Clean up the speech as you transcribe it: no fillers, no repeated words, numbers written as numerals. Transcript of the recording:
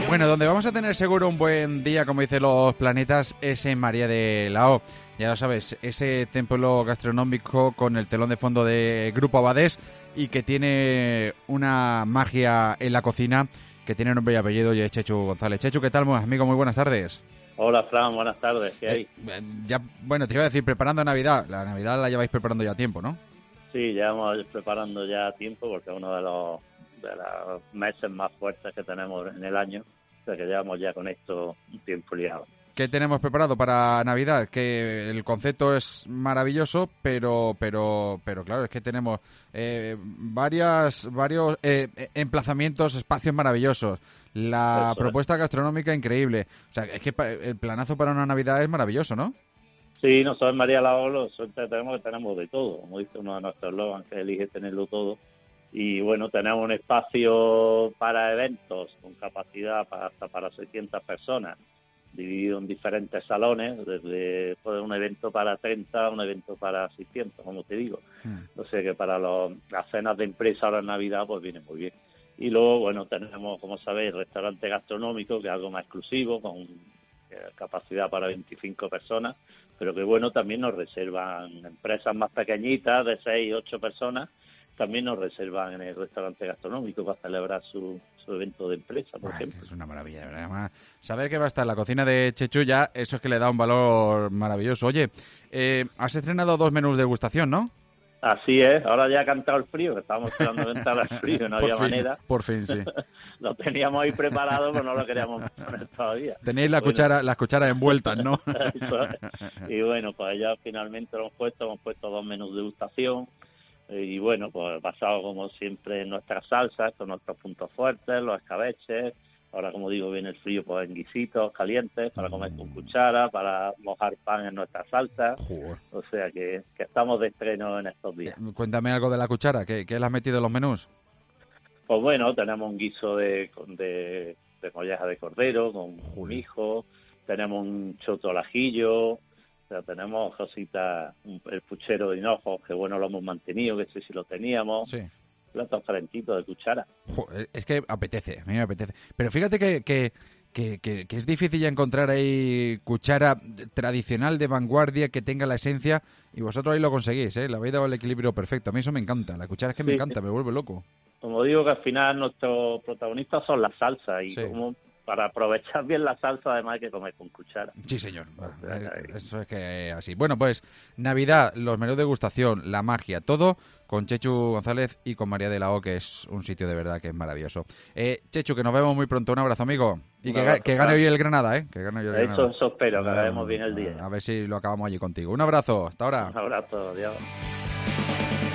Bueno, donde vamos a tener seguro un buen día, como dicen los planetas, es en María de la O. Ya lo sabes, ese templo gastronómico con el telón de fondo de Grupo Abadés y que tiene una magia en la cocina que tiene nombre y apellido, y es Chechu González. Chechu, ¿qué tal, amigo? Muy buenas tardes. Hola, Fran, buenas tardes. ¿Qué hay? Bueno, te iba a decir, preparando Navidad. La Navidad la lleváis preparando ya a tiempo, ¿no? Sí, llevamos preparando ya a tiempo porque es uno de los meses más fuertes que tenemos en el año. O sea que llevamos ya con esto un tiempo liado. ¿Qué tenemos preparado para Navidad? Que el concepto es maravilloso, pero claro, es que tenemos varios emplazamientos, espacios maravillosos. La propuesta gastronómica increíble. O sea, es que el planazo para una Navidad es maravilloso, ¿no? Sí, nosotros en María la O suerte tenemos que tenemos de todo. Como dice uno de nuestros slogans, que elige tenerlo todo. Y bueno, tenemos un espacio para eventos con capacidad hasta para 600 personas, dividido en diferentes salones, desde un evento para 30 a un evento para 600, como te digo. O sea que para las cenas de empresa ahora en Navidad pues viene muy bien. Y luego, bueno, tenemos, como sabéis, restaurante gastronómico, que es algo más exclusivo, con capacidad para 25 personas, pero que bueno, también nos reservan empresas más pequeñitas, de 6 8 personas, también nos reservan en el restaurante gastronómico para celebrar su evento de empresa, por ejemplo. Es una maravilla, ¿verdad? Además, saber que va a estar la cocina de Chechu ya, eso es que le da un valor maravilloso. Oye, has estrenado 2 menús de degustación, ¿no? Así es, ahora ya ha cantado el frío, que estábamos esperando que entrara el frío, no había manera. Por fin, sí. Lo teníamos ahí preparado, pero no lo queríamos poner todavía. Tenéis las cucharas envueltas, ¿no? Eso es. Y bueno, pues ya finalmente hemos puesto 2 menús de degustación. Y bueno, pues basado como siempre en nuestras salsas, con nuestros puntos fuertes, los escabeches. Ahora, como digo, viene el frío, pues en guisitos calientes para comer con cuchara, para mojar pan en nuestra salsa. O sea que estamos de estreno en estos días. Cuéntame algo de la cuchara, ¿qué le has metido en los menús? Pues bueno, tenemos un guiso de molleja de cordero con mijo, tenemos un choto al ajillo. O sea, tenemos cositas, el puchero de hinojo, que bueno, lo hemos mantenido, que sé si lo teníamos. Sí. Platos calentitos de cuchara. Es que apetece, a mí me apetece. Pero fíjate que es difícil ya encontrar ahí cuchara tradicional de vanguardia que tenga la esencia, y vosotros ahí lo conseguís, ¿eh? Le habéis dado el equilibrio perfecto. A mí eso me encanta, la cuchara es que me encanta, me vuelve loco. Como digo, que al final nuestros protagonistas son las salsas y como para aprovechar bien la salsa, además hay que comer con cuchara. Sí, señor. Eso es que así. Bueno, pues Navidad, los menús de degustación, la magia, todo con Chechu González y con María de la O, que es un sitio de verdad que es maravilloso. Chechu, que nos vemos muy pronto. Un abrazo, amigo. Y que gane hoy el Granada, ¿eh? Que gane hoy el Granada. Eso espero, que hagamos bien el día. A ver si lo acabamos allí contigo. Un abrazo. Hasta ahora. Un abrazo. Adiós.